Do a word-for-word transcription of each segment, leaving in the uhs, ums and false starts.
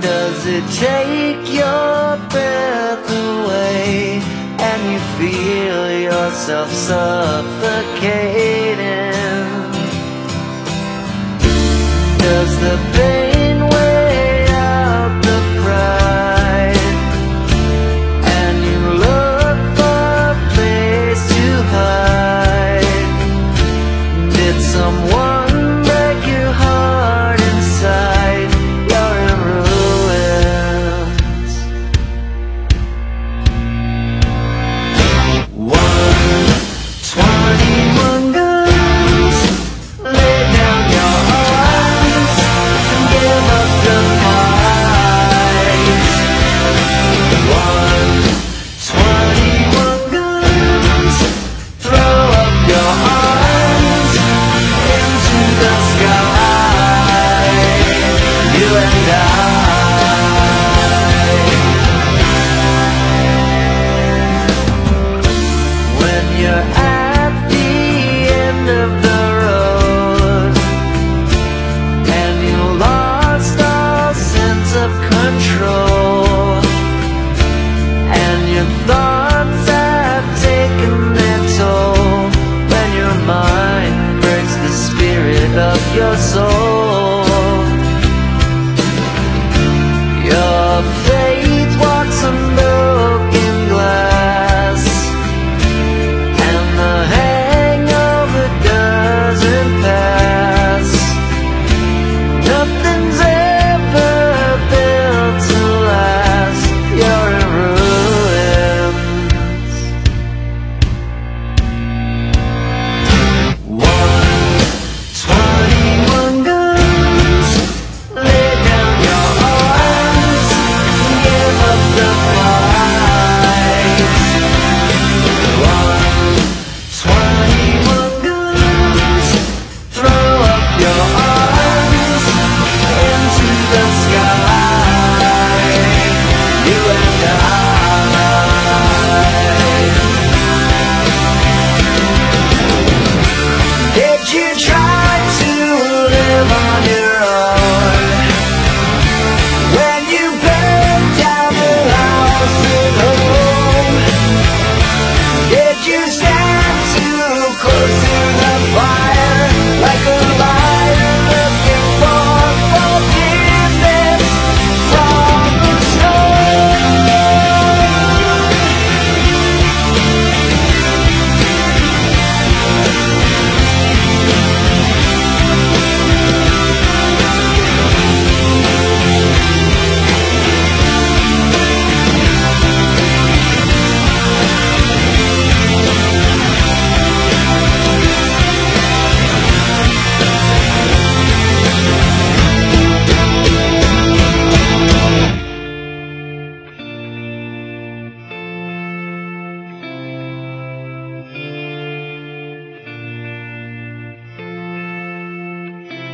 Does it take your breath away and you feel yourself suffocating? Does the pain weigh out the pride and you look for a place to hide? Did someone break your heart inside? You're in ruins. One, twenty-one guns, lay down your arms and give up the fight. One, twenty-one guns, throw up your arms into the sky. You and I. When you're at the end of the road and you lost all sense of control and your thoughts have taken their toll, when your mind breaks the spirit of your soul, your faith walks on broken glass and the hangover doesn't pass. Nothing's ever built to last. You're in ruins. One, twenty-one guns, lay down your arms and give up the fight. One, twenty-one guns, throw up your arms into the sky. You and I. Did you try to live on your own when you burned down the house at home? Did you stand too close to the fire like a liar looking for forgiveness from the storm?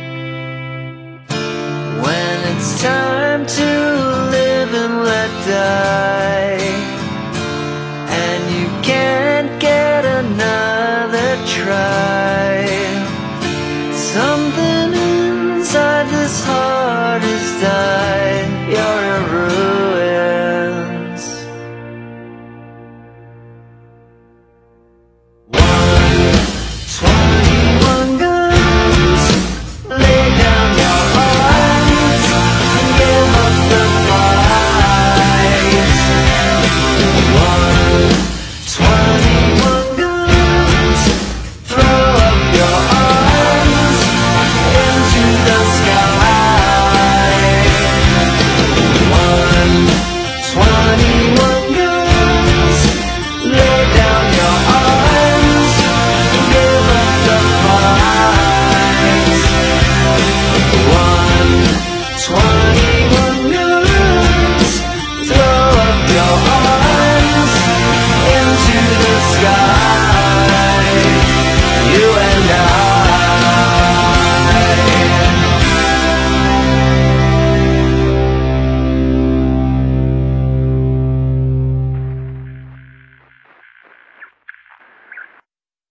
When it's time to live and let die,